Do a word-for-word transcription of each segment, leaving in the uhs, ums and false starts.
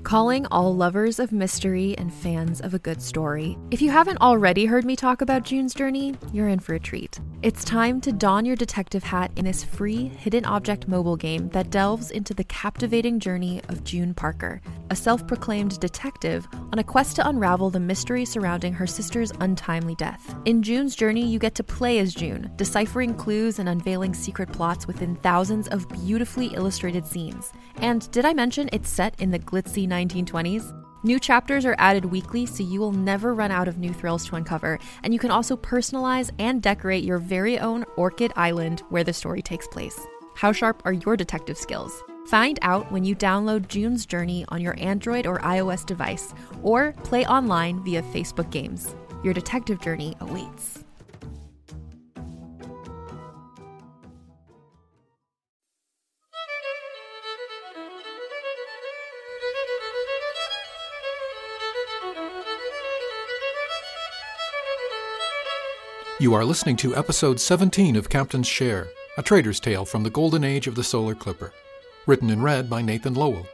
Calling all lovers of mystery and fans of a good story. If you haven't already heard me talk about June's Journey, you're in for a treat. It's time to don your detective hat in this free hidden object mobile game that delves into the captivating journey of June Parker, a self-proclaimed detective on a quest to unravel the mystery surrounding her sister's untimely death. In June's Journey, you get to play as June, deciphering clues and unveiling secret plots within thousands of beautifully illustrated scenes. And did I mention it's set in the glitzy nineteen twenties? New chapters are added weekly, so you will never run out of new thrills to uncover, and you can also personalize and decorate your very own Orchid Island where the story takes place. How sharp are your detective skills? Find out when you download June's Journey on your Android or iOS device, or play online via Facebook Games. Your detective journey awaits. You are listening to episode seventeen of Captain's Share, a trader's tale from the golden age of the Solar Clipper, written and read by Nathan Lowell.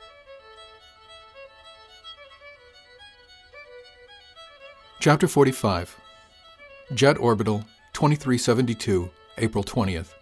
Chapter forty-five, Jet Orbital, twenty-three seventy-two, April twentieth.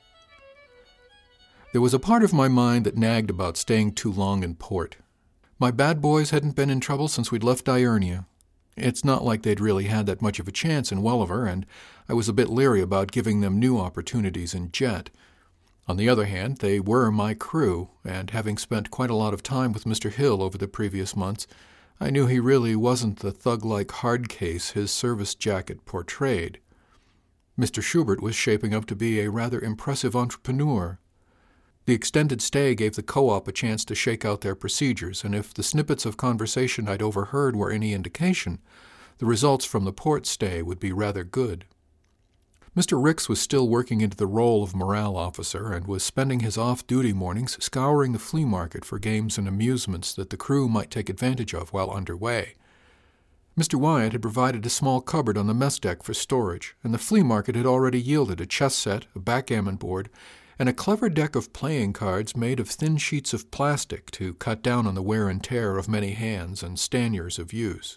There was a part of my mind that nagged about staying too long in port. My bad boys hadn't been in trouble since we'd left Diurnia. It's not like they'd really had that much of a chance in Welliver, and I was a bit leery about giving them new opportunities in Jet. On the other hand, they were my crew, and having spent quite a lot of time with Mister Hill over the previous months, I knew he really wasn't the thug-like hard case his service jacket portrayed. Mister Schubert was shaping up to be a rather impressive entrepreneur. The extended stay gave the co-op a chance to shake out their procedures, and if the snippets of conversation I'd overheard were any indication, the results from the port stay would be rather good. Mister Ricks was still working into the role of morale officer and was spending his off-duty mornings scouring the flea market for games and amusements that the crew might take advantage of while underway. Mister Wyatt had provided a small cupboard on the mess deck for storage, and the flea market had already yielded a chess set, a backgammon board, and a clever deck of playing cards made of thin sheets of plastic to cut down on the wear and tear of many hands and stand years of use.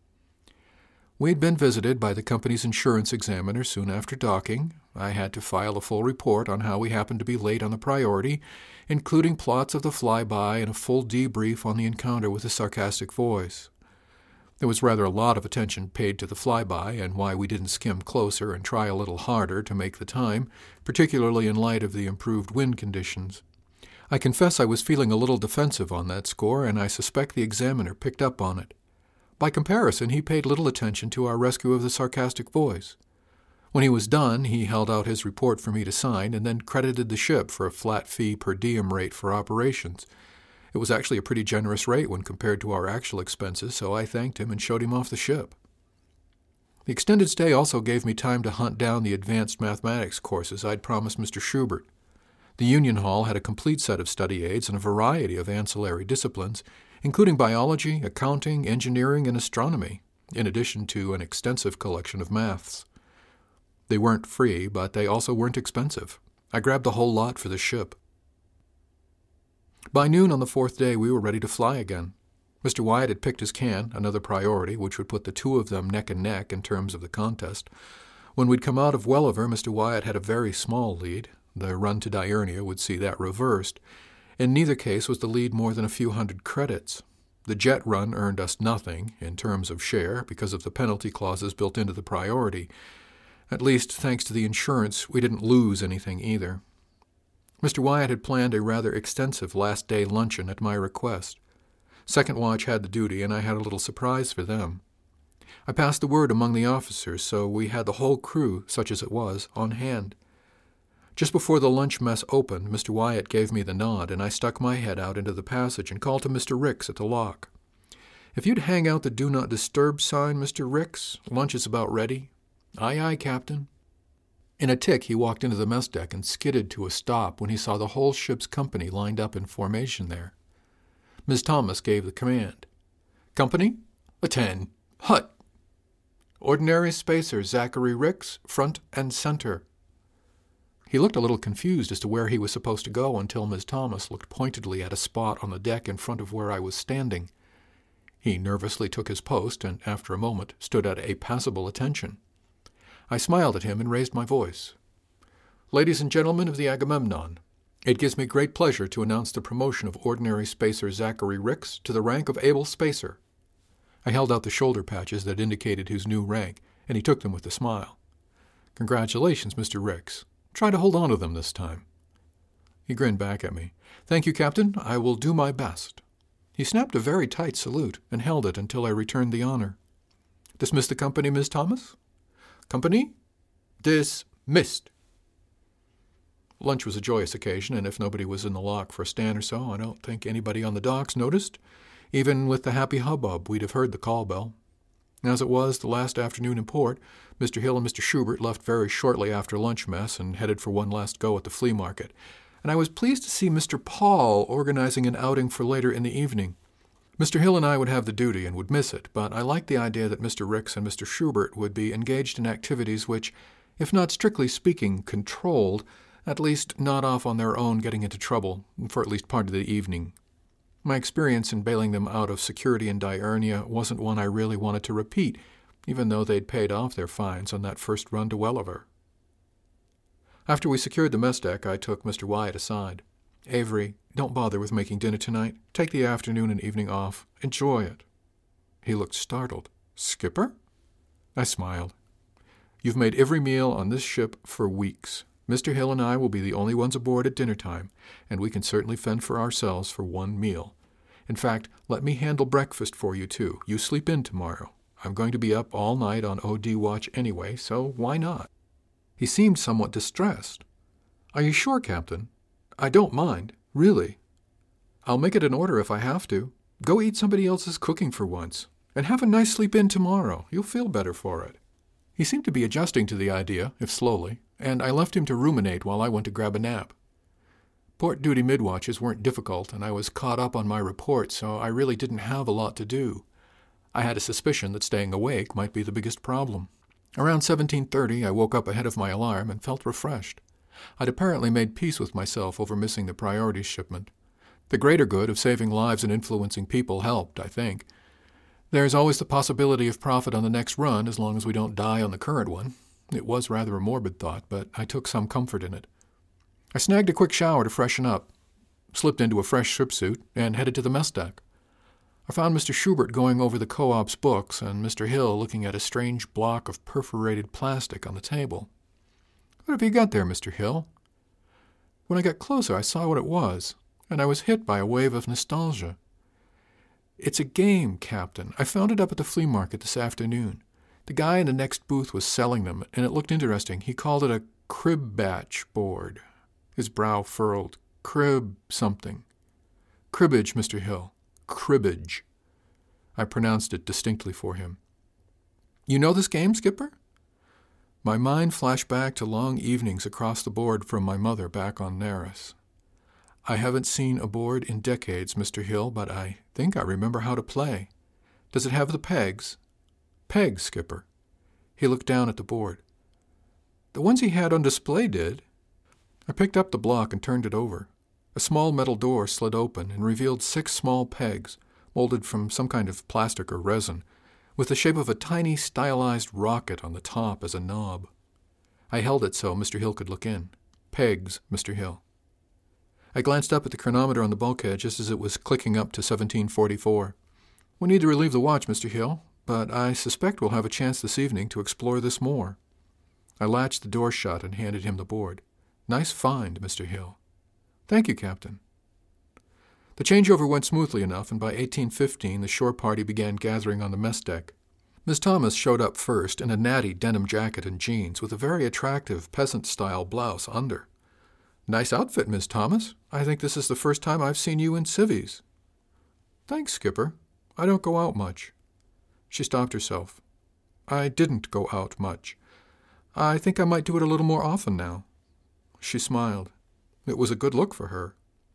We had been visited by the company's insurance examiner soon after docking. I had to file a full report on how we happened to be late on the priority, including plots of the flyby and a full debrief on the encounter with the sarcastic voice. There was rather a lot of attention paid to the flyby and why we didn't skim closer and try a little harder to make the time, particularly in light of the improved wind conditions. I confess I was feeling a little defensive on that score, and I suspect the examiner picked up on it. By comparison, he paid little attention to our rescue of the sarcastic voice. When he was done, he held out his report for me to sign and then credited the ship for a flat fee per diem rate for operations. It was actually a pretty generous rate when compared to our actual expenses, so I thanked him and showed him off the ship. The extended stay also gave me time to hunt down the advanced mathematics courses I'd promised Mister Schubert. The Union Hall had a complete set of study aids and a variety of ancillary disciplines, including biology, accounting, engineering, and astronomy, in addition to an extensive collection of maths. They weren't free, but they also weren't expensive. I grabbed the whole lot for the ship. By noon on the fourth day, we were ready to fly again. Mister Wyatt had picked his can, another priority, which would put the two of them neck and neck in terms of the contest. When we'd come out of Welliver, Mister Wyatt had a very small lead. The run to Diurnia would see that reversed. In neither case was the lead more than a few hundred credits. The jet run earned us nothing, in terms of share, because of the penalty clauses built into the priority. At least, thanks to the insurance, we didn't lose anything either. Mister Wyatt had planned a rather extensive last-day luncheon at my request. Second watch had the duty, and I had a little surprise for them. I passed the word among the officers, so we had the whole crew, such as it was, on hand. Just before the lunch mess opened, Mister Wyatt gave me the nod, and I stuck my head out into the passage and called to Mister Ricks at the lock. "If you'd hang out the Do Not Disturb sign, Mister Ricks, lunch is about ready." "Aye, aye, Captain." In a tick, he walked into the mess deck and skidded to a stop when he saw the whole ship's company lined up in formation there. Miz Thomas gave the command. "Company, attend, hut. Ordinary spacer Zachary Ricks, front and center." He looked a little confused as to where he was supposed to go until Miss Thomas looked pointedly at a spot on the deck in front of where I was standing. He nervously took his post and, after a moment, stood at a passable attention. I smiled at him and raised my voice. "Ladies and gentlemen of the Agamemnon, it gives me great pleasure to announce the promotion of Ordinary Spacer Zachary Ricks to the rank of Able Spacer." I held out the shoulder patches that indicated his new rank, and he took them with a smile. "Congratulations, Mister Ricks. Try to hold on to them this time." He grinned back at me. "Thank you, Captain. I will do my best." He snapped a very tight salute and held it until I returned the honor. "Dismiss the company, Miss Thomas?" "Company? Dismissed." Lunch was a joyous occasion, and if nobody was in the lock for a stand or so, I don't think anybody on the docks noticed. Even with the happy hubbub, we'd have heard the call bell. As it was, the last afternoon in port, Mister Hill and Mister Schubert left very shortly after lunch mess and headed for one last go at the flea market, and I was pleased to see Mister Paul organizing an outing for later in the evening. Mister Hill and I would have the duty and would miss it, but I liked the idea that Mister Ricks and Mister Schubert would be engaged in activities which, if not strictly speaking controlled, at least not off on their own getting into trouble for at least part of the evening. My experience in bailing them out of security in Diurnia wasn't one I really wanted to repeat, even though they'd paid off their fines on that first run to Welliver. After we secured the mess deck, I took Mister Wyatt aside. "Avery, don't bother with making dinner tonight. Take the afternoon and evening off. Enjoy it." He looked startled. "Skipper?" I smiled. "You've made every meal on this ship for weeks. Mister Hill and I will be the only ones aboard at dinner time, and we can certainly fend for ourselves for one meal. In fact, let me handle breakfast for you, too. You sleep in tomorrow. I'm going to be up all night on O D watch anyway, so why not?" He seemed somewhat distressed. "Are you sure, Captain? I don't mind, really. I'll make it an order if I have to. Go eat somebody else's cooking for once, and have a nice sleep in tomorrow. You'll feel better for it." He seemed to be adjusting to the idea, if slowly, and I left him to ruminate while I went to grab a nap. Port duty midwatches weren't difficult, and I was caught up on my report, so I really didn't have a lot to do. I had a suspicion that staying awake might be the biggest problem. Around seventeen thirty, I woke up ahead of my alarm and felt refreshed. I'd apparently made peace with myself over missing the priorities shipment. The greater good of saving lives and influencing people helped, I think. There's always the possibility of profit on the next run as long as we don't die on the current one. It was rather a morbid thought, but I took some comfort in it. I snagged a quick shower to freshen up, slipped into a fresh ship suit, and headed to the mess deck. I found Mister Schubert going over the co-op's books and Mister Hill looking at a strange block of perforated plastic on the table. "What have you got there, Mister Hill?" When I got closer, I saw what it was, and I was hit by a wave of nostalgia. "It's a game, Captain. I found it up at the flea market this afternoon. The guy in the next booth was selling them, and it looked interesting. He called it a crib-batch board." His brow furrowed. "Crib something." "Cribbage, Mister Hill. Cribbage." I pronounced it distinctly for him. "You know this game, Skipper?" My mind flashed back to long evenings across the board from my mother back on Naris. "I haven't seen a board in decades, Mister Hill, but I think I remember how to play. Does it have the pegs?" "Pegs, Skipper." He looked down at the board. "The ones he had on display did." I picked up the block and turned it over. A small metal door slid open and revealed six small pegs, molded from some kind of plastic or resin, with the shape of a tiny stylized rocket on the top as a knob. I held it so Mister Hill could look in. "Pegs, Mister Hill." I glanced up at the chronometer on the bulkhead just as it was clicking up to seventeen forty-four. "We need to relieve the watch, Mister Hill, but I suspect we'll have a chance this evening to explore this more." I latched the door shut and handed him the board. "Nice find, Mister Hill." "Thank you, Captain." The changeover went smoothly enough, and by eighteen fifteen the shore party began gathering on the mess deck. Miss Thomas showed up first in a natty denim jacket and jeans with a very attractive peasant-style blouse under. "Nice outfit, Miss Thomas. I think this is the first time I've seen you in civvies." "Thanks, Skipper. I don't go out much." She stopped herself. "I didn't go out much. I think I might do it a little more often now." She smiled. It was a good look for her.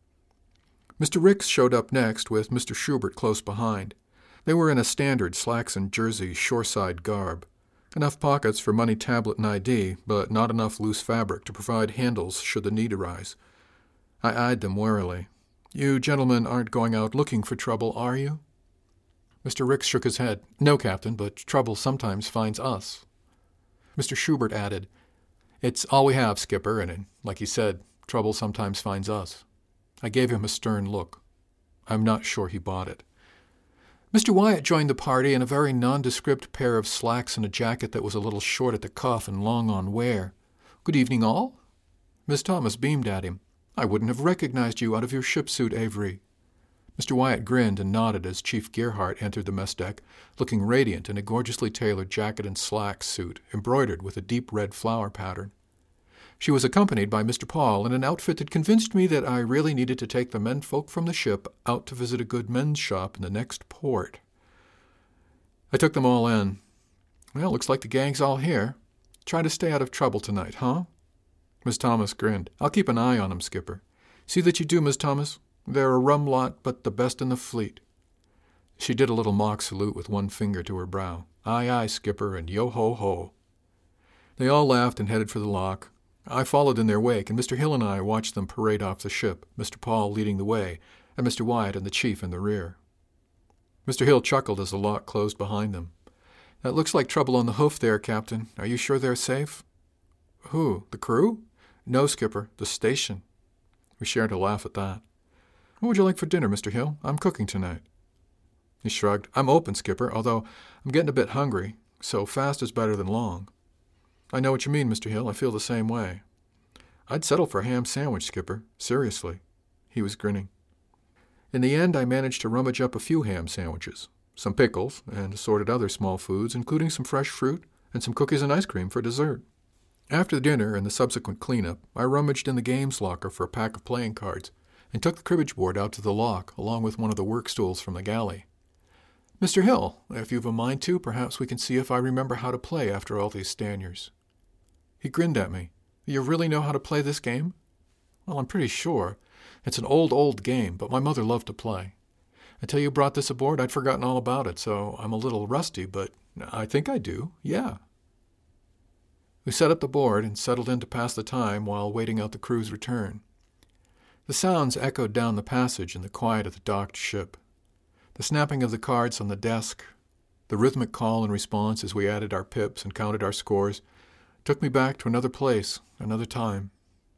Mister Ricks showed up next with Mister Schubert close behind. They were in a standard slacks and jersey shoreside garb. Enough pockets for money, tablet, and I D, but not enough loose fabric to provide handles should the need arise. I eyed them warily. You gentlemen aren't going out looking for trouble, are you? Mister Ricks shook his head. No, Captain, but trouble sometimes finds us. Mister Schubert added, It's all we have, Skipper, and like he said, trouble sometimes finds us. I gave him a stern look. I'm not sure he bought it. Mister Wyatt joined the party in a very nondescript pair of slacks and a jacket that was a little short at the cuff and long on wear. Good evening, all. Miss Thomas beamed at him. I wouldn't have recognized you out of your ship suit, Avery. Mister Wyatt grinned and nodded as Chief Gearhart entered the mess deck, looking radiant in a gorgeously tailored jacket and slacks suit, embroidered with a deep red flower pattern. She was accompanied by Mister Paul in an outfit that convinced me that I really needed to take the menfolk from the ship out to visit a good men's shop in the next port. I took them all in. Well, looks like the gang's all here. Try to stay out of trouble tonight, huh? Miss Thomas grinned. I'll keep an eye on 'em, Skipper. See that you do, Miss Thomas. They're a rum lot, but the best in the fleet. She did a little mock salute with one finger to her brow. Aye, aye, Skipper, and yo-ho-ho. They all laughed and headed for the lock. I followed in their wake, and Mister Hill and I watched them parade off the ship, Mister Paul leading the way, and Mister Wyatt and the Chief in the rear. Mister Hill chuckled as the lock closed behind them. That looks like trouble on the hoof there, Captain. Are you sure they're safe? Who? The crew? No, Skipper, the station. We shared a laugh at that. What would you like for dinner, Mister Hill? I'm cooking tonight. He shrugged. I'm open, Skipper, although I'm getting a bit hungry, so fast is better than long. I know what you mean, Mister Hill. I feel the same way. I'd settle for a ham sandwich, Skipper. Seriously. He was grinning. In the end, I managed to rummage up a few ham sandwiches, some pickles, and assorted other small foods, including some fresh fruit and some cookies and ice cream for dessert. After the dinner and the subsequent cleanup, I rummaged in the games locker for a pack of playing cards and took the cribbage board out to the lock, along with one of the work stools from the galley. Mister Hill, if you've a mind to, perhaps we can see if I remember how to play after all these Stanyers. He grinned at me. You really know how to play this game? Well, I'm pretty sure. It's an old, old game, but my mother loved to play. Until you brought this aboard, I'd forgotten all about it, so I'm a little rusty, but I think I do, yeah. We set up the board and settled in to pass the time while waiting out the crew's return. The sounds echoed down the passage in the quiet of the docked ship. The snapping of the cards on the desk, the rhythmic call and response as we added our pips and counted our scores, took me back to another place, another time.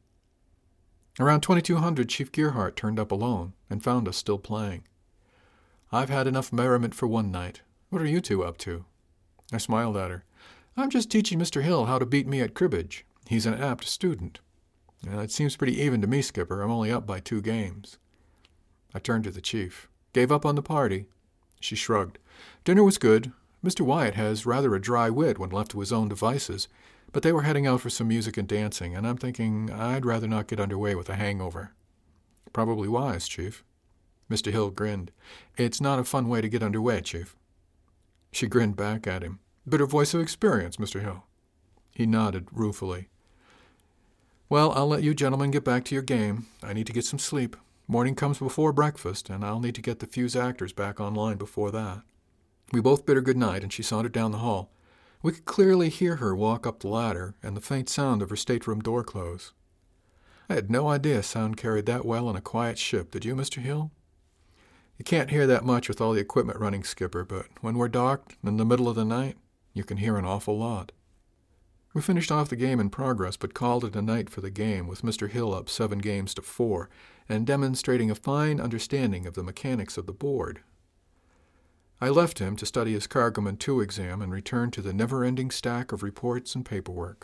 Around twenty-two hundred, Chief Gearhart turned up alone and found us still playing. I've had enough merriment for one night. What are you two up to? I smiled at her. I'm just teaching Mister Hill how to beat me at cribbage. He's an apt student. Uh, it seems pretty even to me, Skipper. I'm only up by two games. I turned to the Chief. Gave up on the party. She shrugged. Dinner was good. Mister Wyatt has rather a dry wit when left to his own devices, but they were heading out for some music and dancing, and I'm thinking I'd rather not get underway with a hangover. Probably wise, Chief. Mister Hill grinned. It's not a fun way to get underway, Chief. She grinned back at him. Bitter voice of experience, Mister Hill. He nodded ruefully. Well, I'll let you gentlemen get back to your game. I need to get some sleep. Morning comes before breakfast, and I'll need to get the fuse actors back online before that. We both bid her good night, and she sauntered down the hall. We could clearly hear her walk up the ladder and the faint sound of her stateroom door close. I had no idea sound carried that well on a quiet ship, did you, Mister Hill? You can't hear that much with all the equipment running, Skipper, but when we're docked in the middle of the night, you can hear an awful lot. We finished off the game in progress, but called it a night for the game, with Mister Hill up seven games to four, and demonstrating a fine understanding of the mechanics of the board. I left him to study his Cargoman two exam and returned to the never-ending stack of reports and paperwork.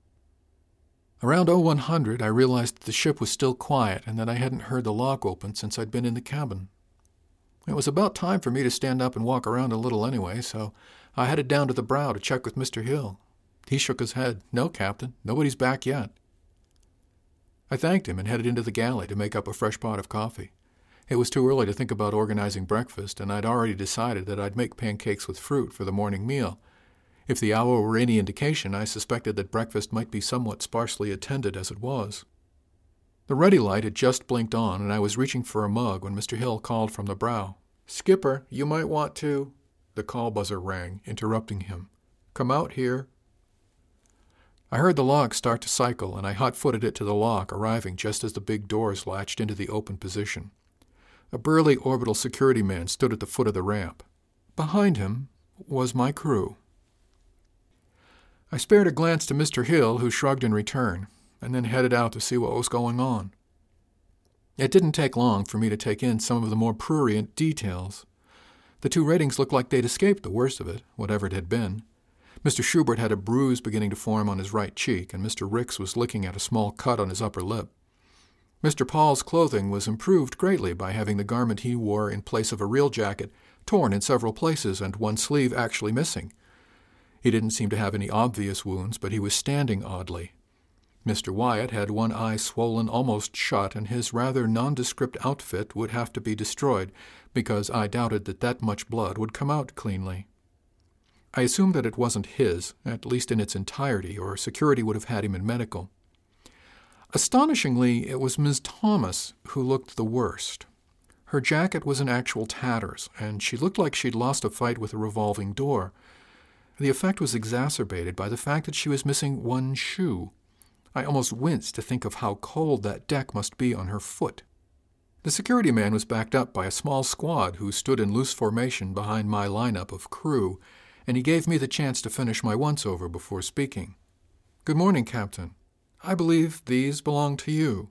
Around oh one hundred, I realized that the ship was still quiet and that I hadn't heard the lock open since I'd been in the cabin. It was about time for me to stand up and walk around a little anyway, so I headed down to the brow to check with Mister Hill. He shook his head. No, Captain, nobody's back yet. I thanked him and headed into the galley to make up a fresh pot of coffee. It was too early to think about organizing breakfast, and I'd already decided that I'd make pancakes with fruit for the morning meal. If the hour were any indication, I suspected that breakfast might be somewhat sparsely attended as it was. The ready light had just blinked on, and I was reaching for a mug when Mister Hill called from the brow. Skipper, you might want to... The call buzzer rang, interrupting him. Come out here." I heard the log start to cycle, and I hot-footed it to the lock, arriving just as the big doors latched into the open position. A burly orbital security man stood at the foot of the ramp. Behind him was my crew. I spared a glance to Mister Hill, who shrugged in return, and then headed out to see what was going on. It didn't take long for me to take in some of the more prurient details. The two ratings looked like they'd escaped the worst of it, whatever it had been. Mister Schubert had a bruise beginning to form on his right cheek, and Mister Ricks was licking at a small cut on his upper lip. Mister Paul's clothing was improved greatly by having the garment he wore in place of a real jacket torn in several places and one sleeve actually missing. He didn't seem to have any obvious wounds, but he was standing oddly. Mister Wyatt had one eye swollen almost shut, and his rather nondescript outfit would have to be destroyed, because I doubted that that much blood would come out cleanly. I assumed that it wasn't his, at least in its entirety, or security would have had him in medical. Astonishingly, it was Miz Thomas who looked the worst. Her jacket was in actual tatters, and she looked like she'd lost a fight with a revolving door. The effect was exacerbated by the fact that she was missing one shoe. I almost winced to think of how cold that deck must be on her foot. The security man was backed up by a small squad who stood in loose formation behind my lineup of crew, and he gave me the chance to finish my once-over before speaking. "Good morning, Captain. I believe these belong to you."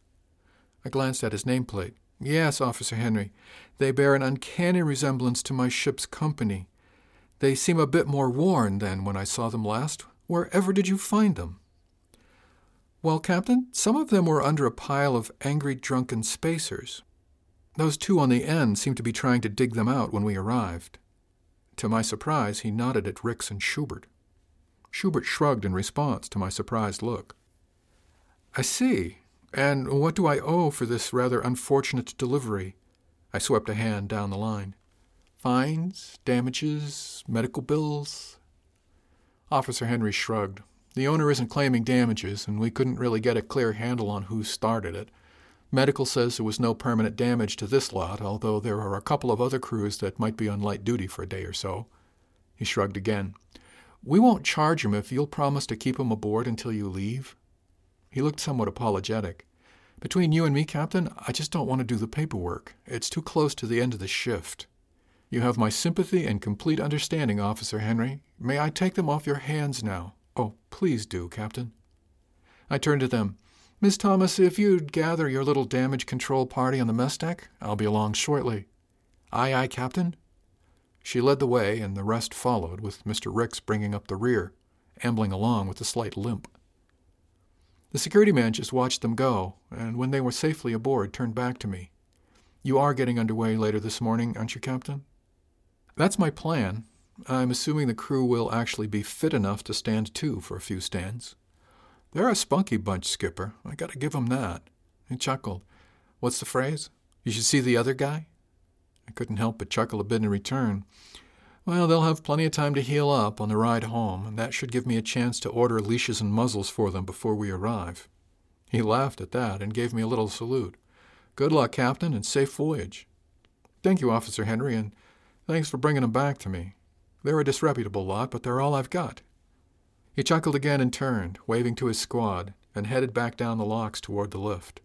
I glanced at his nameplate. "Yes, Officer Henry. They bear an uncanny resemblance to my ship's company. They seem a bit more worn than when I saw them last. Wherever did you find them?" "Well, Captain, some of them were under a pile of angry, drunken spacers. Those two on the end seemed to be trying to dig them out when we arrived." To my surprise, he nodded at Ricks and Schubert. Schubert shrugged in response to my surprised look. "I see. And what do I owe for this rather unfortunate delivery?" I swept a hand down the line. "Fines, damages, medical bills?" Officer Henry shrugged. "The owner isn't claiming damages, and we couldn't really get a clear handle on who started it. Medical says there was no permanent damage to this lot, although there are a couple of other crews that might be on light duty for a day or so." He shrugged again. "We won't charge him if you'll promise to keep him aboard until you leave." He looked somewhat apologetic. "Between you and me, Captain, I just don't want to do the paperwork. It's too close to the end of the shift. You have my sympathy and complete understanding, Officer Henry. May I take them off your hands now? Oh, please do, Captain." I turned to them. "Miss Thomas, if you'd gather your little damage control party on the mess deck, I'll be along shortly." "Aye, aye, Captain." She led the way, and the rest followed, with Mister Ricks bringing up the rear, ambling along with a slight limp. The security man just watched them go, and when they were safely aboard, turned back to me. "You are getting underway later this morning, aren't you, Captain?" "That's my plan. I'm assuming the crew will actually be fit enough to stand to for a few stands." "They're a spunky bunch, Skipper. I gotta give 'em that." He chuckled. "What's the phrase? You should see the other guy?" I couldn't help but chuckle a bit in return. Well, they'll have plenty of time to heal up on the ride home, and that should give me a chance to order leashes and muzzles for them before we arrive. He laughed at that and gave me a little salute. "Good luck, Captain, and safe voyage." "Thank you, Officer Henry, and thanks for bringing 'em back to me. They're a disreputable lot, but they're all I've got." He chuckled again and turned, waving to his squad, and headed back down the locks toward the lift.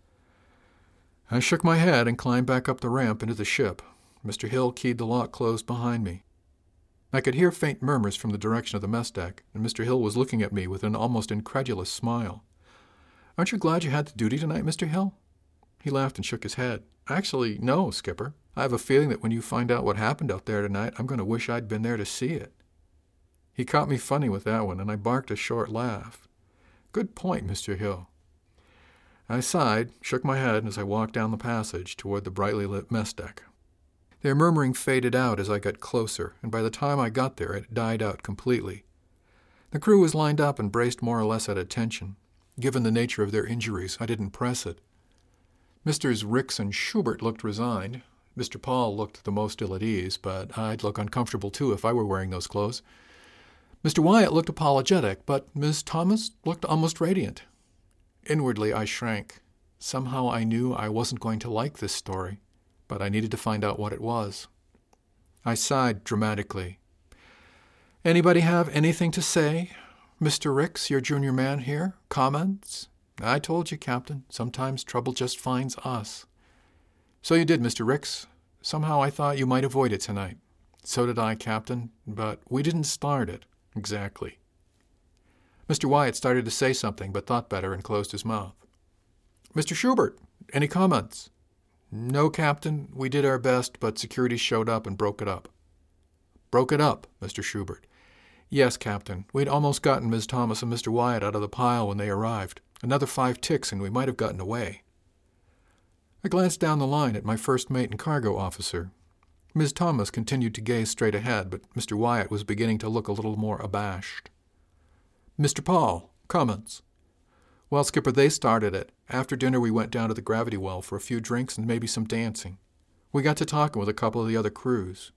I shook my head and climbed back up the ramp into the ship. Mister Hill keyed the lock closed behind me. I could hear faint murmurs from the direction of the mess deck, and Mister Hill was looking at me with an almost incredulous smile. "Aren't you glad you had the duty tonight, Mister Hill?" He laughed and shook his head. "Actually, no, Skipper. I have a feeling that when you find out what happened out there tonight, I'm going to wish I'd been there to see it." He caught me funny with that one, and I barked a short laugh. "Good point, Mister Hill." I sighed, shook my head as I walked down the passage toward the brightly lit mess deck. Their murmuring faded out as I got closer, and by the time I got there it died out completely. The crew was lined up and braced more or less at attention. Given the nature of their injuries, I didn't press it. Misters Ricks and Schubert looked resigned. Mister Paul looked the most ill at ease, but I'd look uncomfortable too if I were wearing those clothes. Mister Wyatt looked apologetic, but Miss Thomas looked almost radiant. Inwardly, I shrank. Somehow I knew I wasn't going to like this story, but I needed to find out what it was. I sighed dramatically. Anybody have anything to say? Mister Ricks, your junior man here? Comments? I told you, Captain, sometimes trouble just finds us. So you did, Mister Ricks. Somehow I thought you might avoid it tonight. So did I, Captain, but we didn't start it. Exactly. Mister Wyatt started to say something, but thought better and closed his mouth. Mister Schubert, any comments? No, Captain. We did our best, but security showed up and broke it up. Broke it up, Mister Schubert. Yes, Captain. We'd almost gotten Miz Thomas and Mister Wyatt out of the pile when they arrived. Another five ticks and we might have gotten away. I glanced down the line at my first mate and cargo officer. Miz Thomas continued to gaze straight ahead, but Mister Wyatt was beginning to look a little more abashed. Mister Paul, comments? Well, Skipper, they started it. After dinner we went down to the gravity well for a few drinks and maybe some dancing. We got to talking with a couple of the other crews.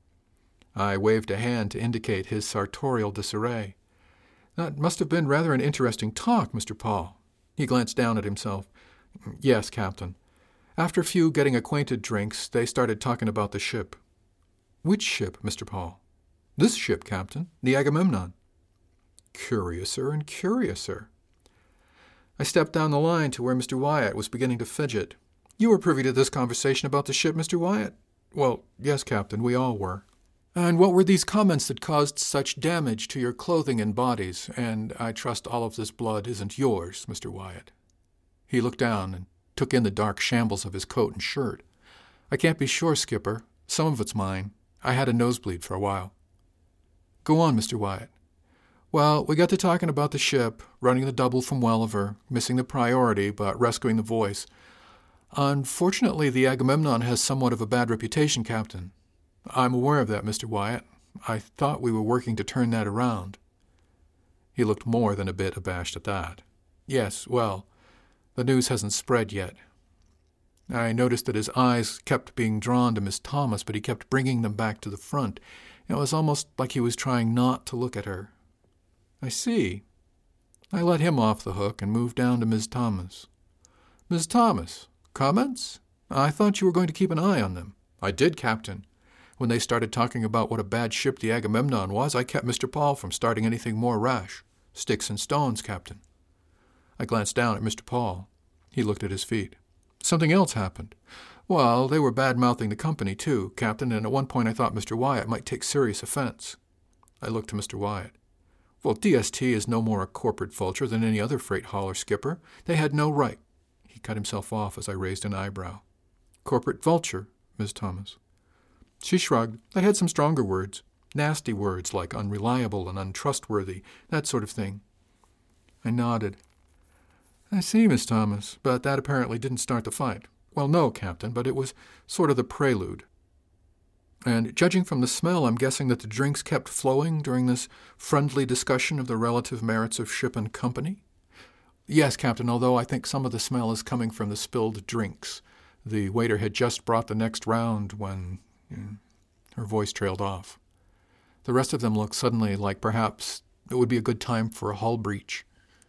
I waved a hand to indicate his sartorial disarray. That must have been rather an interesting talk, Mister Paul. He glanced down at himself. Yes, Captain. After a few getting acquainted drinks, they started talking about the ship. Which ship, Mister Paul? This ship, Captain, the Agamemnon. Curiouser and curiouser. I stepped down the line to where Mister Wyatt was beginning to fidget. You were privy to this conversation about the ship, Mister Wyatt? Well, yes, Captain, we all were. And what were these comments that caused such damage to your clothing and bodies? And I trust all of this blood isn't yours, Mister Wyatt. He looked down and took in the dark shambles of his coat and shirt. I can't be sure, Skipper. Some of it's mine. I had a nosebleed for a while. Go on, Mister Wyatt. Well, we got to talking about the ship, running the double from Welliver, missing the priority, but rescuing the voice. Unfortunately, the Agamemnon has somewhat of a bad reputation, Captain. I'm aware of that, Mister Wyatt. I thought we were working to turn that around. He looked more than a bit abashed at that. Yes, well, the news hasn't spread yet. I noticed that his eyes kept being drawn to Miss Thomas, but he kept bringing them back to the front. It was almost like he was trying not to look at her. I see. I let him off the hook and moved down to Miss Thomas. Miss Thomas, comments? I thought you were going to keep an eye on them. I did, Captain. When they started talking about what a bad ship the Agamemnon was, I kept Mister Paul from starting anything more rash. Sticks and stones, Captain. I glanced down at Mister Paul. He looked at his feet. Something else happened. Well, they were bad-mouthing the company, too, Captain, and at one point I thought Mister Wyatt might take serious offense. I looked to Mister Wyatt. Well, D S T is no more a corporate vulture than any other freight hauler, Skipper. They had no right. He cut himself off as I raised an eyebrow. Corporate vulture, Miss Thomas. She shrugged. They had some stronger words. Nasty words like unreliable and untrustworthy, that sort of thing. I nodded. I see, Miss Thomas, but that apparently didn't start the fight. Well, no, Captain, but it was sort of the prelude. And judging from the smell, I'm guessing that the drinks kept flowing during this friendly discussion of the relative merits of ship and company? Yes, Captain, although I think some of the smell is coming from the spilled drinks. The waiter had just brought the next round when... Her voice trailed off. The rest of them looked suddenly like perhaps it would be a good time for a hull breach.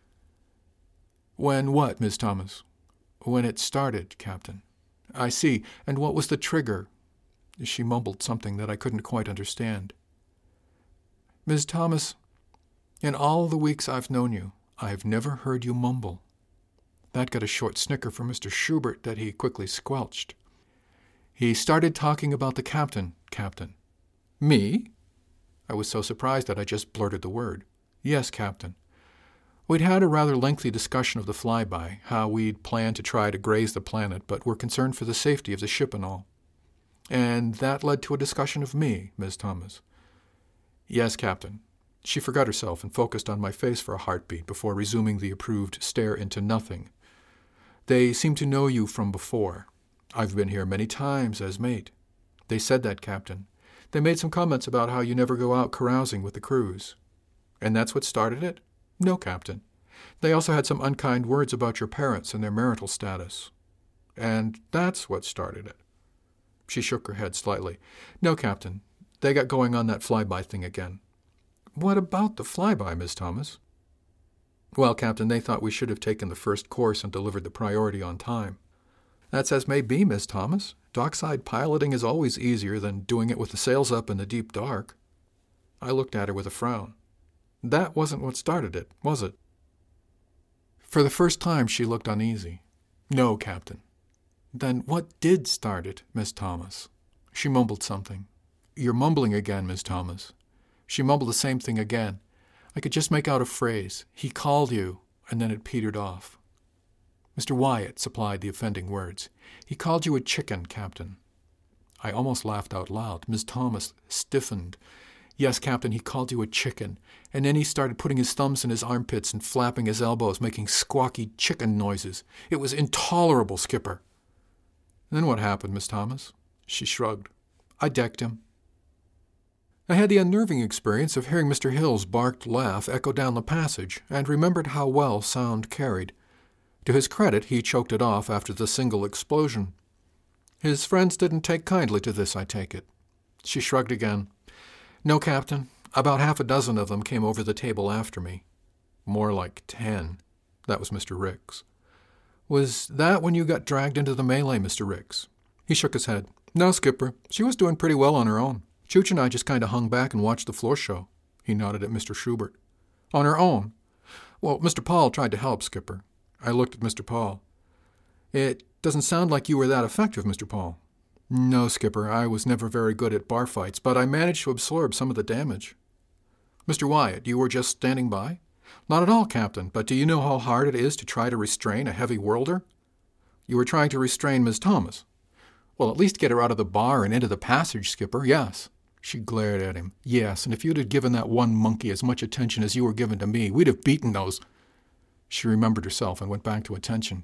When what, Miss Thomas? When it started, Captain. I see. And what was the trigger? She mumbled something that I couldn't quite understand. Miss Thomas, in all the weeks I've known you, I've never heard you mumble. That got a short snicker from Mister Schubert that he quickly squelched. He started talking about the captain, Captain. Me? I was so surprised that I just blurted the word. Yes, Captain. We'd had a rather lengthy discussion of the flyby, how we'd planned to try to graze the planet, but were concerned for the safety of the ship and all. And that led to a discussion of me, Miss Thomas. Yes, Captain. She forgot herself and focused on my face for a heartbeat before resuming the approved stare into nothing. They seem to know you from before. I've been here many times as mate. They said that, Captain. They made some comments about how you never go out carousing with the crews. And that's what started it? No, Captain. They also had some unkind words about your parents and their marital status. And that's what started it. She shook her head slightly. No, Captain. They got going on that flyby thing again. What about the flyby, Miss Thomas? Well, Captain, they thought we should have taken the first course and delivered the priority on time. That's as may be, Miss Thomas. Dockside piloting is always easier than doing it with the sails up in the deep dark. I looked at her with a frown. That wasn't what started it, was it? For the first time, she looked uneasy. No, Captain. Then what did start it, Miss Thomas? She mumbled something. You're mumbling again, Miss Thomas. She mumbled the same thing again. I could just make out a phrase. He called you, and then it petered off. Mister Wyatt supplied the offending words. He called you a chicken, Captain. I almost laughed out loud. Miss Thomas stiffened. Yes, Captain, he called you a chicken. And then he started putting his thumbs in his armpits and flapping his elbows, making squawky chicken noises. It was intolerable, Skipper. And then what happened, Miss Thomas? She shrugged. I decked him. I had the unnerving experience of hearing Mister Hill's barked laugh echo down the passage, and remembered how well sound carried. To his credit, he choked it off after the single explosion. His friends didn't take kindly to this, I take it. She shrugged again. No, Captain. About half a dozen of them came over the table after me. More like ten. That was Mister Ricks. Was that when you got dragged into the melee, Mister Ricks? He shook his head. No, Skipper. She was doing pretty well on her own. Chooch and I just kind of hung back and watched the floor show. He nodded at Mister Schubert. On her own? Well, Mister Paul tried to help, Skipper. I looked at Mister Paul. It doesn't sound like you were that effective, Mister Paul. No, Skipper, I was never very good at bar fights, but I managed to absorb some of the damage. Mister Wyatt, you were just standing by? Not at all, Captain, but do you know how hard it is to try to restrain a heavy worlder? You were trying to restrain Miss Thomas. Well, at least get her out of the bar and into the passage, Skipper, yes. She glared at him. Yes, and if you'd have given that one monkey as much attention as you were giving to me, we'd have beaten those. She remembered herself and went back to attention.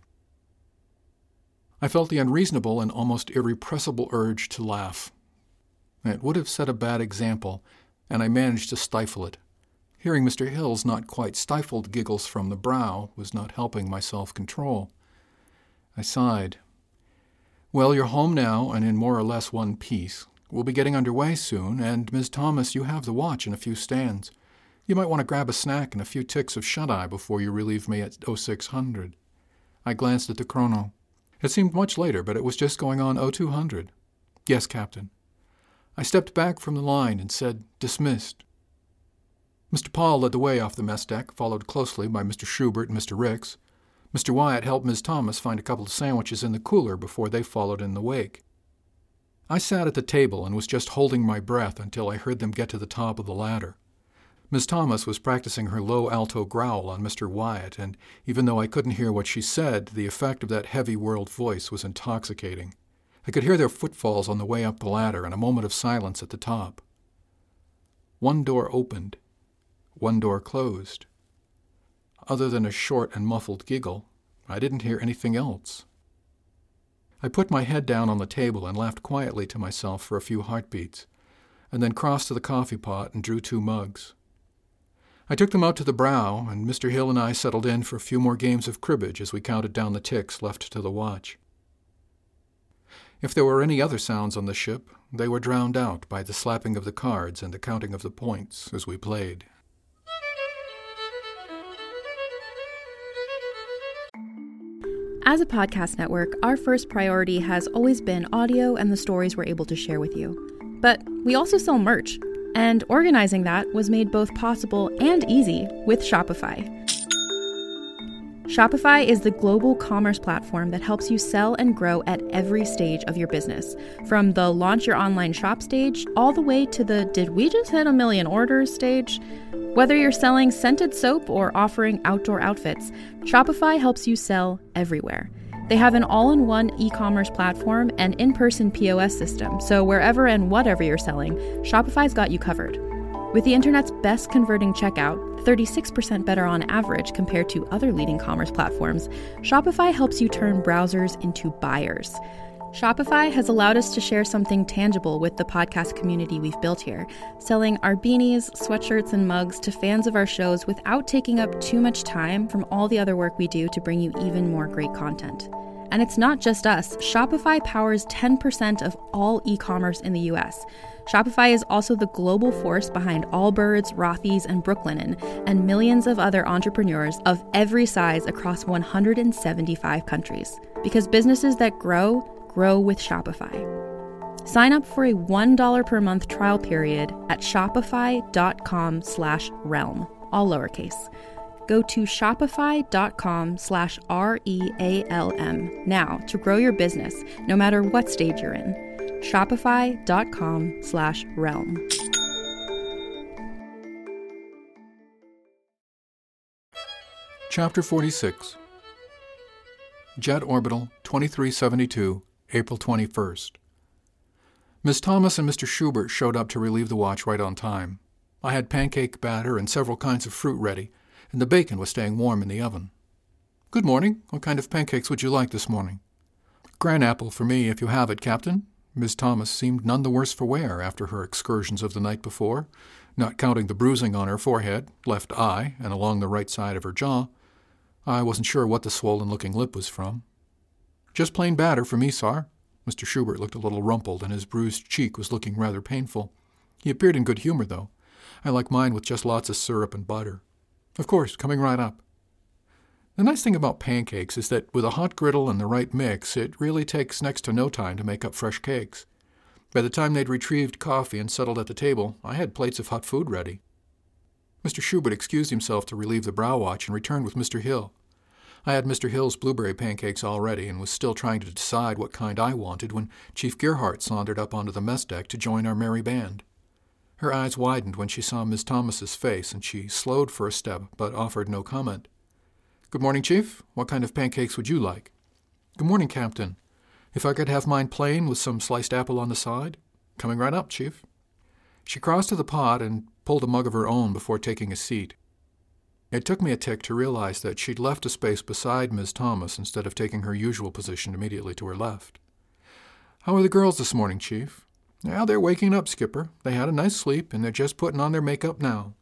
I felt the unreasonable and almost irrepressible urge to laugh. It would have set a bad example, and I managed to stifle it. Hearing Mister Hill's not quite stifled giggles from the brow was not helping my self-control. I sighed. Well, you're home now and in more or less one piece. We'll be getting underway soon, and, Miss Thomas, you have the watch in a few stands. You might want to grab a snack and a few ticks of shut-eye before you relieve me at oh six hundred. I glanced at the chrono. It seemed much later, but it was just going on oh two hundred. Yes, Captain. I stepped back from the line and said, dismissed. Mister Paul led the way off the mess deck, followed closely by Mister Schubert and Mister Ricks. Mister Wyatt helped Miss Thomas find a couple of sandwiches in the cooler before they followed in the wake. I sat at the table and was just holding my breath until I heard them get to the top of the ladder. Miss Thomas was practicing her low alto growl on Mister Wyatt, and even though I couldn't hear what she said, the effect of that heavy world voice was intoxicating. I could hear their footfalls on the way up the ladder and a moment of silence at the top. One door opened. One door closed. Other than a short and muffled giggle, I didn't hear anything else. I put my head down on the table and laughed quietly to myself for a few heartbeats, and then crossed to the coffee pot and drew two mugs. I took them out to the brow, and Mister Hill and I settled in for a few more games of cribbage as we counted down the ticks left to the watch. If there were any other sounds on the ship, they were drowned out by the slapping of the cards and the counting of the points as we played. As a podcast network, our first priority has always been audio and the stories we're able to share with you. But we also sell merch, and organizing that was made both possible and easy with Shopify. Shopify is the global commerce platform that helps you sell and grow at every stage of your business, from the launch your online shop stage all the way to the did we just hit a million orders stage. Whether you're selling scented soap or offering outdoor outfits, Shopify helps you sell everywhere. They have an all-in-one e-commerce platform and in-person P O S system, so wherever and whatever you're selling, Shopify's got you covered. With the internet's best converting checkout, thirty-six percent better on average compared to other leading commerce platforms, Shopify helps you turn browsers into buyers. Shopify has allowed us to share something tangible with the podcast community we've built here, selling our beanies, sweatshirts, and mugs to fans of our shows without taking up too much time from all the other work we do to bring you even more great content. And it's not just us. Shopify powers ten percent of all e-commerce in the U S. Shopify is also the global force behind Allbirds, Rothy's, and Brooklinen, and millions of other entrepreneurs of every size across one hundred seventy-five countries. Because businesses that grow, grow with Shopify. Sign up for a one dollar per month trial period at shopify.com slash realm, all lowercase. Go to shopify.com slash R-E-A-L-M now to grow your business, no matter what stage you're in. Shopify.com slash realm. Chapter forty-six. Jet Orbital, twenty-three seventy-two, April twenty-first. Miss Thomas and Mister Schubert showed up to relieve the watch right on time. I had pancake batter and several kinds of fruit ready, and the bacon was staying warm in the oven. "Good morning. What kind of pancakes would you like this morning?" "Gran apple for me, if you have it, Captain." Miss Thomas seemed none the worse for wear after her excursions of the night before, not counting the bruising on her forehead, left eye, and along the right side of her jaw. I wasn't sure what the swollen-looking lip was from. "Just plain batter for me, sir." Mister Schubert looked a little rumpled, and his bruised cheek was looking rather painful. He appeared in good humor, though. "I like mine with just lots of syrup and butter." "Of course, coming right up." The nice thing about pancakes is that with a hot griddle and the right mix, it really takes next to no time to make up fresh cakes. By the time they'd retrieved coffee and settled at the table, I had plates of hot food ready. Mister Schubert excused himself to relieve the brow watch and returned with Mister Hill. I had Mister Hill's blueberry pancakes all ready and was still trying to decide what kind I wanted when Chief Gearhart sauntered up onto the mess deck to join our merry band. Her eyes widened when she saw Miss Thomas's face, and she slowed for a step, but offered no comment. "Good morning, Chief. What kind of pancakes would you like?" "Good morning, Captain. If I could have mine plain with some sliced apple on the side?" "Coming right up, Chief." She crossed to the pot and pulled a mug of her own before taking a seat. It took me a tick to realize that she'd left a space beside Miss Thomas instead of taking her usual position immediately to her left. "How are the girls this morning, Chief?" "Yeah, they're waking up, Skipper. They had a nice sleep, and they're just putting on their makeup now."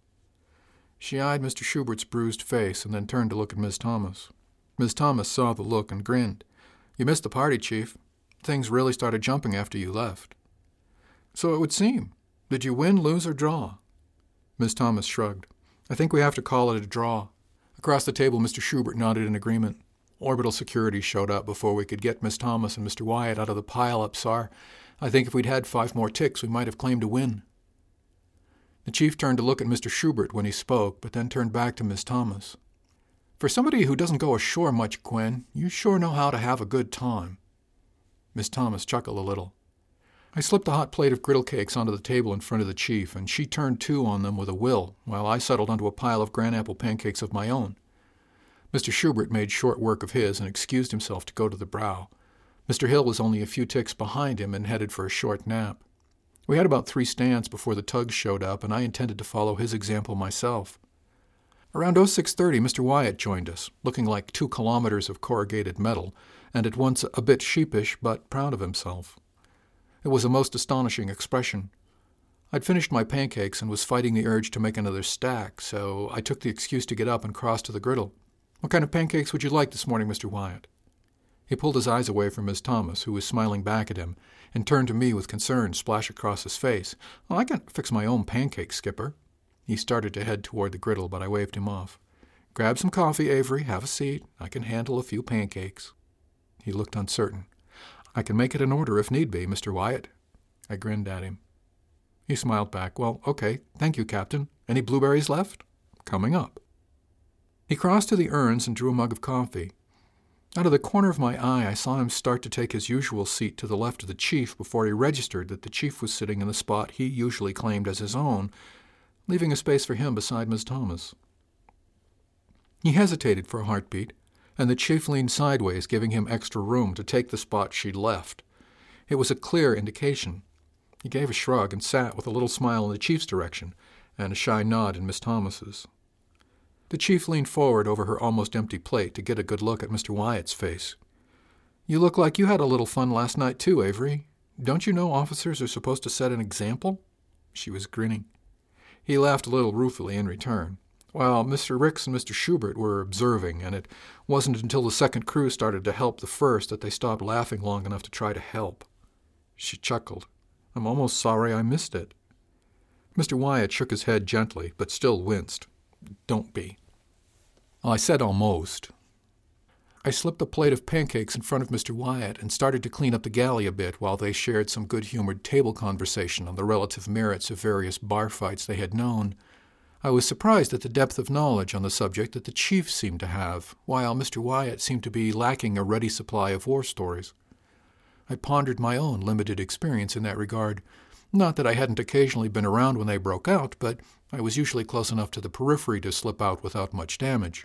She eyed Mister Schubert's bruised face and then turned to look at Miss Thomas. Miss Thomas saw the look and grinned. "You missed the party, Chief. Things really started jumping after you left." "So it would seem. Did you win, lose, or draw?" Miss Thomas shrugged. "I think we have to call it a draw." Across the table, Mister Schubert nodded in agreement. "Orbital security showed up before we could get Miss Thomas and Mister Wyatt out of the pile-up, sir. I think if we'd had five more ticks, we might have claimed a win." The chief turned to look at Mister Schubert when he spoke, but then turned back to Miss Thomas. "For somebody who doesn't go ashore much, Gwen, you sure know how to have a good time." Miss Thomas chuckled a little. I slipped a hot plate of griddle cakes onto the table in front of the chief, and she turned to on them with a will, while I settled onto a pile of gran apple pancakes of my own. Mister Schubert made short work of his and excused himself to go to the brow. Mister Hill was only a few ticks behind him and headed for a short nap. We had about three stands before the tugs showed up, and I intended to follow his example myself. Around oh six thirty, Mister Wyatt joined us, looking like two kilometers of corrugated metal, and at once a bit sheepish but proud of himself. It was a most astonishing expression. I'd finished my pancakes and was fighting the urge to make another stack, so I took the excuse to get up and cross to the griddle. "What kind of pancakes would you like this morning, Mister Wyatt?" He pulled his eyes away from Miss Thomas, who was smiling back at him, and turned to me with concern splash across his face. "Well, I can fix my own pancakes, Skipper." He started to head toward the griddle, but I waved him off. "Grab some coffee, Avery. Have a seat. I can handle a few pancakes." He looked uncertain. "I can make it an order if need be, Mister Wyatt." I grinned at him. He smiled back. "Well, okay. Thank you, Captain. Any blueberries left?" "Coming up." He crossed to the urns and drew a mug of coffee. Out of the corner of my eye, I saw him start to take his usual seat to the left of the chief before he registered that the chief was sitting in the spot he usually claimed as his own, leaving a space for him beside Miss Thomas. He hesitated for a heartbeat, and the chief leaned sideways, giving him extra room to take the spot she'd left. It was a clear indication. He gave a shrug and sat with a little smile in the chief's direction and a shy nod in Miss Thomas's. The chief leaned forward over her almost empty plate to get a good look at Mister Wyatt's face. "You look like you had a little fun last night, too, Avery. Don't you know officers are supposed to set an example?" She was grinning. He laughed a little ruefully in return. Well, Mister Ricks and Mister Schubert were observing, and it wasn't until the second crew started to help the first that they stopped laughing long enough to try to help. She chuckled. "I'm almost sorry I missed it." Mister Wyatt shook his head gently, but still winced. "Don't be." I said almost. I slipped a plate of pancakes in front of Mister Wyatt and started to clean up the galley a bit while they shared some good-humored table conversation on the relative merits of various bar fights they had known. I was surprised at the depth of knowledge on the subject that the chief seemed to have, while Mister Wyatt seemed to be lacking a ready supply of war stories. I pondered my own limited experience in that regard. Not that I hadn't occasionally been around when they broke out, but I was usually close enough to the periphery to slip out without much damage.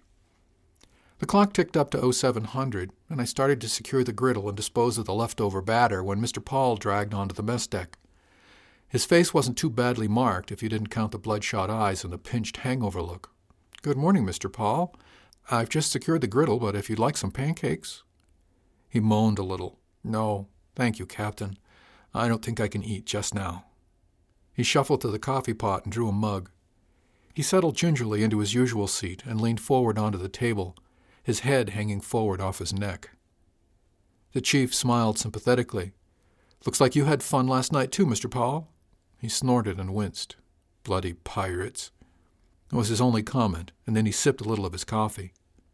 The clock ticked up to oh seven hundred, and I started to secure the griddle and dispose of the leftover batter when Mister Paul dragged onto the mess deck. His face wasn't too badly marked if you didn't count the bloodshot eyes and the pinched hangover look. "Good morning, Mister Paul. I've just secured the griddle, but if you'd like some pancakes." He moaned a little. "No, thank you, Captain. I don't think I can eat just now." He shuffled to the coffee pot and drew a mug. He settled gingerly into his usual seat and leaned forward onto the table, his head hanging forward off his neck. The chief smiled sympathetically. "Looks like you had fun last night too, Mister Paul." He snorted and winced. "Bloody pirates." It was his only comment, and then he sipped a little of his coffee.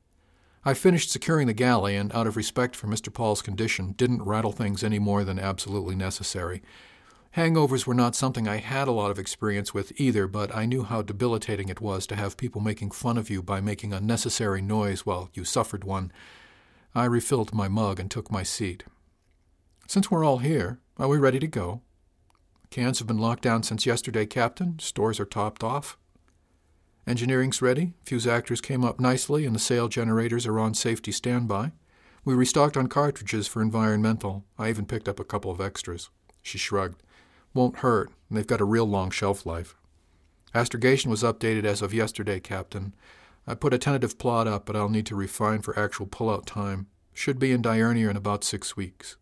I finished securing the galley and, out of respect for Mister Paul's condition, didn't rattle things any more than absolutely necessary. Hangovers were not something I had a lot of experience with either, but I knew how debilitating it was to have people making fun of you by making unnecessary noise while you suffered one. I refilled my mug and took my seat. "Since we're all here, are we ready to go?" "Cans have been locked down since yesterday, Captain. Stores are topped off." "Engineering's ready. Fuse actors came up nicely, and the sail generators are on safety standby. We restocked on cartridges for environmental. I even picked up a couple of extras." She shrugged. "Won't hurt, and they've got a real long shelf life." "Astrogation was updated as of yesterday, Captain. I put a tentative plot up, but I'll need to refine for actual pull-out time. Should be in Diurnia in about six weeks."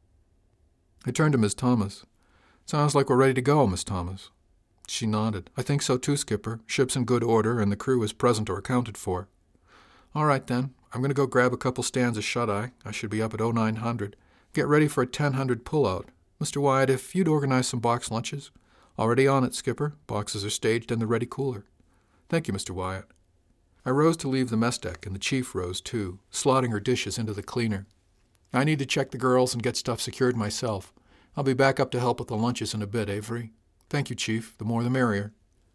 I turned to Miss Thomas. "Sounds like we're ready to go, Miss Thomas." She nodded. "I think so too, Skipper. Ship's in good order, and the crew is present or accounted for." "All right, then. I'm going to go grab a couple stands of shut-eye. I should be up at oh nine hundred. Get ready for a ten hundred pull-out. Mister Wyatt, if you'd organize some box lunches." "Already on it, Skipper. Boxes are staged in the ready cooler." "Thank you, Mister Wyatt." I rose to leave the mess deck, and the chief rose too, slotting her dishes into the cleaner. "I need to check the girls and get stuff secured myself. I'll be back up to help with the lunches in a bit, Avery." "Thank you, Chief. The more the merrier."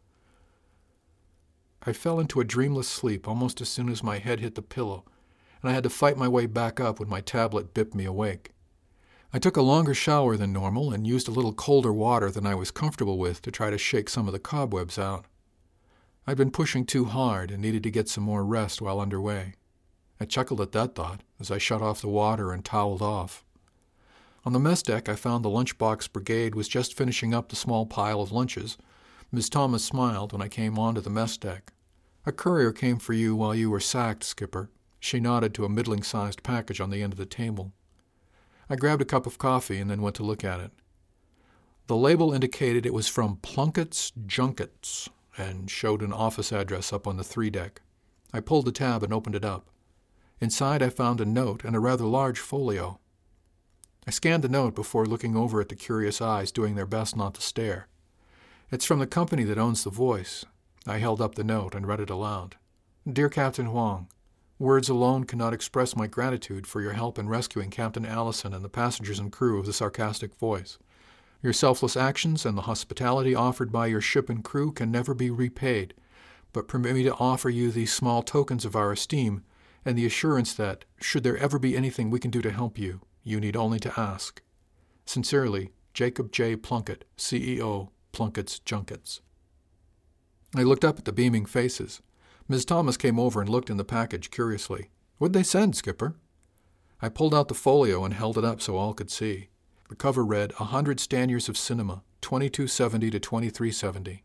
I fell into a dreamless sleep almost as soon as my head hit the pillow, and I had to fight my way back up when my tablet bipped me awake. I took a longer shower than normal and used a little colder water than I was comfortable with to try to shake some of the cobwebs out. I'd been pushing too hard and needed to get some more rest while underway. I chuckled at that thought as I shut off the water and toweled off. On the mess deck, I found the lunchbox brigade was just finishing up the small pile of lunches. Miss Thomas smiled when I came onto the mess deck. "A courier came for you while you were sacked, Skipper." She nodded to a middling-sized package on the end of the table. I grabbed a cup of coffee and then went to look at it. The label indicated it was from Plunkett's Junkets and showed an office address up on the three deck. I pulled the tab and opened it up. Inside I found a note and a rather large folio. I scanned the note before looking over at the curious eyes doing their best not to stare. "It's from the company that owns the Voice." I held up the note and read it aloud. "Dear Captain Huang, words alone cannot express my gratitude for your help in rescuing Captain Allison and the passengers and crew of the Sarcastic Voice. Your selfless actions and the hospitality offered by your ship and crew can never be repaid, but permit me to offer you these small tokens of our esteem and the assurance that, should there ever be anything we can do to help you, you need only to ask. Sincerely, Jacob J. Plunkett, C E O, Plunkett's Junkets." I looked up at the beaming faces. Miss Thomas came over and looked in the package curiously. "What'd they send, Skipper?" I pulled out the folio and held it up so all could see. The cover read, "A hundred Stanyers of Cinema, twenty-two seventy to twenty-three seventy.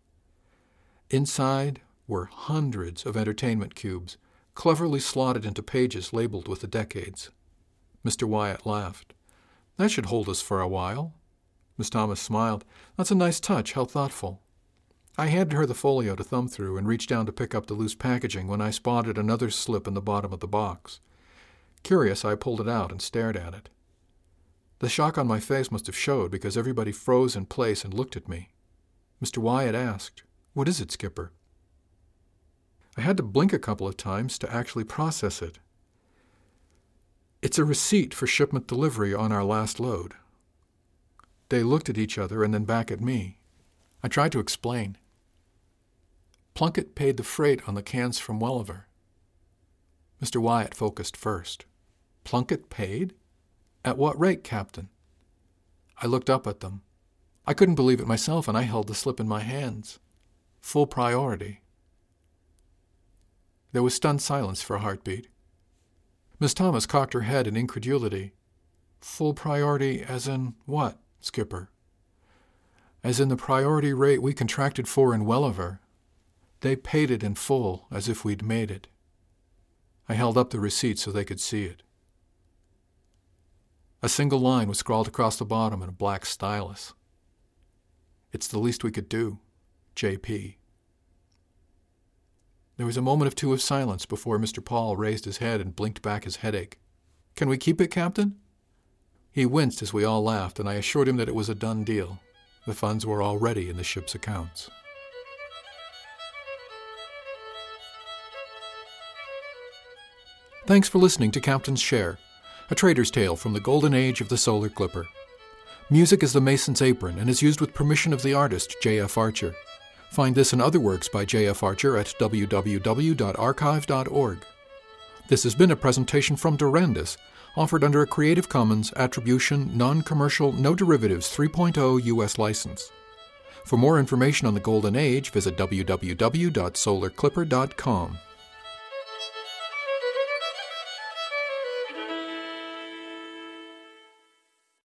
Inside were hundreds of entertainment cubes, cleverly slotted into pages labeled with the decades. Mister Wyatt laughed. "That should hold us for a while." Miss Thomas smiled. "That's a nice touch. How thoughtful." I handed her the folio to thumb through and reached down to pick up the loose packaging when I spotted another slip in the bottom of the box. Curious, I pulled it out and stared at it. The shock on my face must have showed because everybody froze in place and looked at me. Mister Wyatt asked, "What is it, Skipper?" I had to blink a couple of times to actually process it. It's a receipt for shipment delivery on our last load. They looked at each other and then back at me. I tried to explain. Plunkett paid the freight on the cans from Welliver. Mister Wyatt focused first. Plunkett paid? At what rate, Captain? I looked up at them. I couldn't believe it myself, and I held the slip in my hands. Full priority. There was stunned silence for a heartbeat. Miss Thomas cocked her head in incredulity. Full priority as in what, Skipper? As in the priority rate we contracted for in Welliver. They paid it in full, as if we'd made it. I held up the receipt so they could see it. A single line was scrawled across the bottom in a black stylus. It's the least we could do, J P. There was a moment or two of silence before Mister Paul raised his head and blinked back his headache. Can we keep it, Captain? He winced as we all laughed, and I assured him that it was a done deal. The funds were already in the ship's accounts. Thanks for listening to Captain's Share, a trader's tale from the golden age of the Solar Clipper. Music is The Mason's Apron and is used with permission of the artist J F Archer. Find this and other works by J F Archer at w w w dot archive dot org. This has been a presentation from Durandus, offered under a Creative Commons Attribution, Non-Commercial, No Derivatives three point oh U S license. For more information on the Golden Age, visit w w w dot solar clipper dot com.